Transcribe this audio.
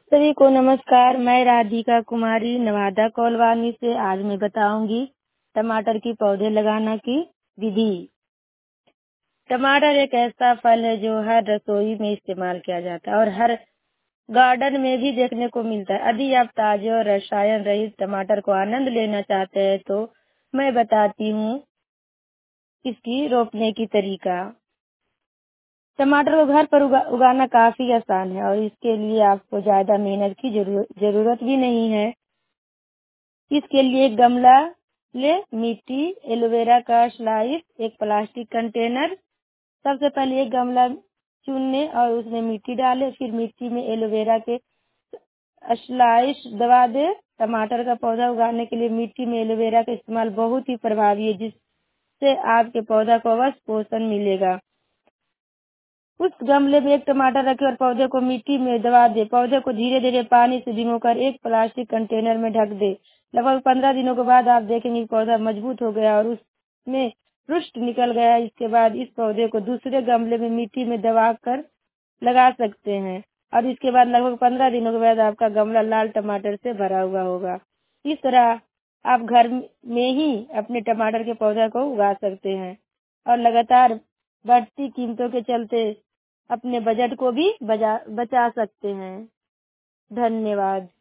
सभी को नमस्कार। मैं राधिका कुमारी नवादा कॉलोनी से आज मैं बताऊंगी टमाटर की पौधे लगाना की विधि। टमाटर एक ऐसा फल है जो हर रसोई में इस्तेमाल किया जाता है और हर गार्डन में भी देखने को मिलता है। यदि आप ताजे और रसायन रहित टमाटर को आनंद लेना चाहते हैं तो मैं बताती हूँ इसकी रोपने की तरीका। टमाटर को घर पर उगाना काफी आसान है और इसके लिए आपको ज्यादा मेहनत की जरूरत भी नहीं है। इसके लिए एक गमला ले, मिट्टी, एलोवेरा का स्लाइस, एक प्लास्टिक कंटेनर। सबसे पहले एक गमला चुनने और उसमें मिट्टी डाले, फिर मिट्टी में एलोवेरा के स्लाइस दबा दे। टमाटर का पौधा उगाने के लिए मिट्टी में एलोवेरा का इस्तेमाल बहुत ही प्रभावी है, जिससे आपके पौधा को अवश्य पोषण मिलेगा। उस गमले में एक टमाटर रखे और पौधे को मिट्टी में दबा दे। पौधे को धीरे धीरे पानी से भिगोकर एक प्लास्टिक कंटेनर में ढक दे। लगभग 15 दिनों के बाद आप देखेंगे कि पौधा मजबूत हो गया और उसमें रुष्ट निकल गया। इसके बाद इस पौधे को दूसरे गमले में मिट्टी में दबा कर लगा सकते हैं और इसके बाद लगभग 15 दिनों के बाद आपका गमला लाल टमाटर से भरा हुआ होगा। इस तरह आप घर में ही अपने टमाटर के पौधे को उगा सकते हैं और लगातार बढ़ती कीमतों के चलते अपने बजट को भी बचा सकते हैं। धन्यवाद।